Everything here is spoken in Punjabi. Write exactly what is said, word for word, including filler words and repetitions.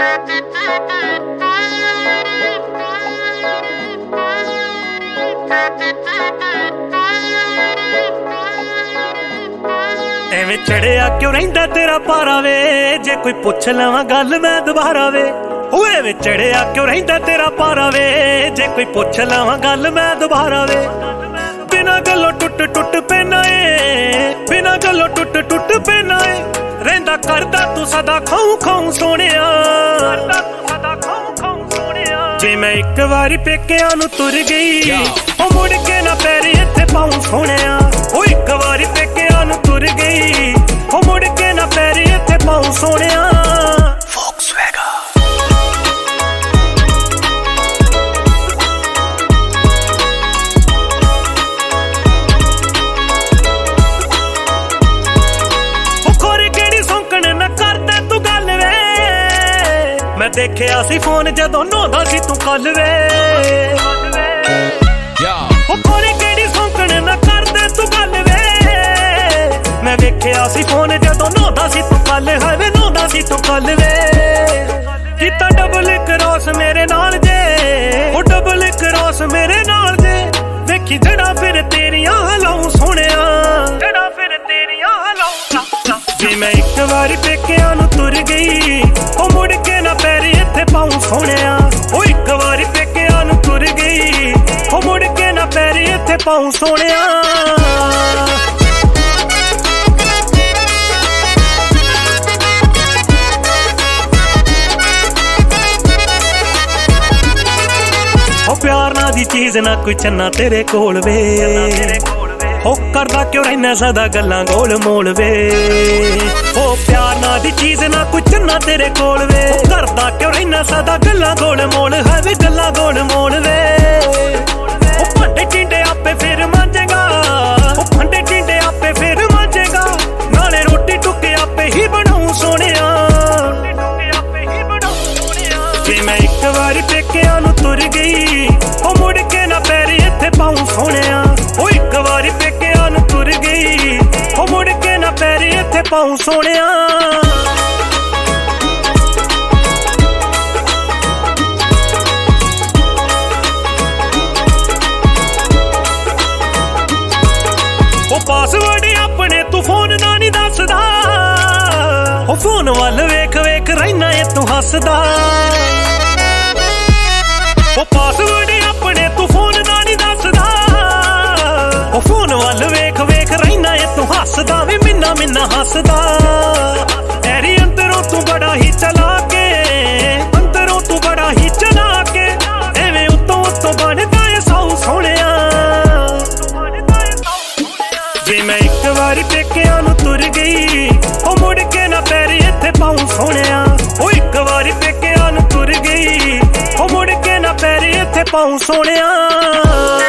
ਐਵੇਂ ਚੜਿਆ ਕਿਉਂ ਰਹਿੰਦਾ ਤੇਰਾ ਪਾਰਾ ਵੇ, ਜੇ ਕੋਈ ਪੁੱਛ ਲਵਾਂ ਗੱਲ ਮੈਂ ਦੁਬਾਰਾ ਵੇ। ਉਹ ਐਵੇਂ ਚੜਿਆ ਕਿਉਂ ਰਹਿੰਦਾ ਤੇਰਾ ਪਾਰਾ ਵੇ, ਜੇ ਕੋਈ ਪੁੱਛ ਲਵਾਂ ਗੱਲ ਮੈਂ ਦੁਬਾਰਾ ਵੇ। ਬਿਨਾਂ ਗੱਲੋਂ ਟੁੱਟ ਟੁੱਟ ਪੈਣਾ ਏ, ਬਿਨਾਂ ਗੱਲੋਂ ਟੁੱਟ ਟੁੱਟ ਪੈਣਾ ਏ। ਰਹਿੰਦਾ ਕਰਦਾ ਤੂੰ ਸਦਾ ਖਾਉ ਖਾਉ ਸੋਹਣਿਆ, ਕਰਦਾ ਤੂੰ ਸਦਾ ਖਾਉ ਖਾਉ ਸੋਹਣਿਆ। ਜੇ ਮੈਂ ਇੱਕ ਵਾਰੀ ਪੇਕਿਆਂ ਨੂੰ ਤੁਰ ਗਈ, ਉਹ ਮੁੜ ਕੇ ਨਾ ਪੈਰ ਇੱਥੇ ਪਾਉ ਸੋਹਣਿਆ। ਉਹ ਇੱਕ ਵਾਰੀ ਪੇਕਿਆਂ ਨੂੰ ਤੁਰ ਗਈ, ਉਹ ਮੁੜ ਕੇ ਨਾ ਪੈਰ ਇੱਥੇ ਪਾਉ ਸੋਹਣਿਆ। ਮੈਂ ਦੇਖਿਆ ਸੀ ਫੋਨ ਜਦੋਂ ਨਹਾਉਂਦਾ ਸੀ ਤੂੰ ਕੱਲ ਵੇ, ਉਹ ਕੋਰੇ ਕਿਹੜੀ ਸੌਂਕਣ ਨਾ ਕਰਦੇ ਤੂੰ ਗੱਲ ਵੇ। ਮੈਂ ਵੇਖਿਆ ਸੀ ਫੋਨ ਜਦੋਂ ਨਹਾਉਂਦਾ ਸੀ ਤੂੰ ਕੱਲ, ਹਾਏ ਵੇ ਨਹਾਉਂਦਾ ਸੀ ਤੂੰ ਕੱਲ ਵੇ। ਕੀਤਾ ਡਬਲ ਕ੍ਰੋਸ ਮੇਰੇ ਨਾਲ ਜੇ, ਉਹ ਡਬਲ ਕ੍ਰੋਸ ਮੇਰੇ ਨਾਲ ਜੇ। ਵੇਖੀ ਜੜਾ ਫਿਰ ਤੇਰੀਆਂ ਹਲਾਉ ਸੋਹਣਿਆ, ਜੜਾ ਫਿਰ ਤੇਰੀਆਂ ਹਲਾਉ। ਜੇ ਮੈਂ ਇੱਕ ਵਾਰੀ ਪੇਕਿਆਂ ਨੂੰ ਤੁਰ ਗਈ, ਉਹ ਮੁੜ ਕੇ ਨਾ ਪੈਰ ਇੱਥੇ ਪਾਉ ਸੋਹਣਿਆ। ਉਹ ਇੱਕ ਵਾਰੀ ਪੇਕਿਆਂ ਨੂੰ ਤੁਰ ਗਈ, ਉਹ ਮੁੜ ਕੇ ਨਾ ਪੈਰ ਇੱਥੇ ਪਾਉ ਸੋਹਣਿਆ। ਉਹ ਪਿਆਰ ਨਾ ਦੀ ਚੀਜ਼ ਨਾ ਕੋਈ ਚੰਨਾ ਤੇਰੇ ਕੋਲ ਵੇ, ਹੋ ਕਰਦਾ ਕਿਉਂ ਰਹਿਣਾ ਸਦਾ ਗੱਲਾਂ ਗੋਲ ਮੋਲ ਵੇ। ਉਹ ਪਿਆਰ ਨਾ ਦੀ ਚੀਜ਼ ਨਾ ਕੋਈ ਚੰਨਾ ਤੇਰੇ ਕੋਲ ਵੇ, ਕਰਦਾ ਕਿਉਂ ਰਹਿਣਾ ਸਦਾ ਗੱਲਾਂ ਗੋਲ ਮੋਲ। ਹੈ ਵੀ ਗੱਲਾਂ ਗੋਲ ਮੋਲ ਵੇ। ਉਹ ਭਾਂਡੇ ਟਿੰਡੇ ਆਪੇ ਫਿਰ ਮਾਂਜੇਗਾ, ਉਹ ਭਾਂਡੇ ਟਿੰਡੇ ਆਪੇ ਫਿਰ ਮਾਂਜੇਗਾ। ਨਾਲੇ ਰੋਟੀ ਟੁੱਕੇ ਆਪੇ ਹੀ ਬਣਾਉ ਸੋਹਣਿਆ, ਜੇ ਮੈਂ ਇੱਕ ਵਾਰੀ ਪੇਕਿਆਂ ਨੂੰ ਤੁਰ ਗਈ, ਉਹ ਮੁੜ ਕੇ ਨਾ ਪੈਰ ਇੱਥੇ ਪਾਉ ਸੋਹਣਿਆ। ਉਹ ਇੱਕ ਵਾਰੀ ਪੇਕਿਆਂ ਨੂੰ ਤੁਰ ਗਈ, ਉਹ ਮੁੜ ਕੇ ਨਾ ਪੈਰ ਇੱਥੇ ਪਾਉ ਸੋਹਣਿਆ। ਉਹ ਪਾਸਵਰਡ ਆਪਣੇ ਤੂੰ ਫੋਨ ਨਾ ਨਹੀਂ ਦੱਸਦਾ, ਉਹ ਫੋਨ ਵੱਲ ਵੇਖ ਵੇਖ ਰਹਿਣਾ ਏ ਤੂੰ ਹੱਸਦਾ। ਉਹ ਪਾਸਵਰਡ ਆਪਣੇ ਤੂੰ ਫੋਨ ਨਾ ਨਹੀਂ ਦੱਸਦਾ, ਉਹ ਫੋਨ ਵੱਲ ਵੇਖ ਵੇਖ ਰਹਿਣਾ ਏ ਤੂੰ ਹੱਸਦਾ ਵੇ ਮਿੰਨਾ ਮਿੰਨਾ ਹੱਸਦਾ। ਤੇਰੀ ਅੰਦਰੋਂ ਤੂੰ ਬੜਾ ਹੀ ਚਲਾ ਕੇ, ਅੰਦਰੋਂ ਤੂੰ ਬੜਾ ਹੀ ਚਲਾ ਕੇ। ਐਵੇਂ ਉੱਤੋਂ ਉੱਤੋਂ ਬਣਦਾ ਏ ਸਾਊ ਸੋਹਣਿਆ। ਜੇ ਮੈਂ ਇੱਕ ਵਾਰੀ ਪੇਕਿਆਂ ਨੂੰ ਤੁਰ ਗਈ, ਉਹ ਮੁੜ ਕੇ ਨਾ ਪੈਰ ਇੱਥੇ ਪਾਉ ਸੋਹਣਿਆ। ਉਹ ਇੱਕ ਵਾਰੀ ਪੇਕਿਆਂ ਨੂੰ ਤੁਰ ਗਈ, ਉਹ ਮੁੜ ਕੇ ਨਾ ਪੈਰ ਇੱਥੇ ਪਾਉ ਸੋਹਣਿਆ।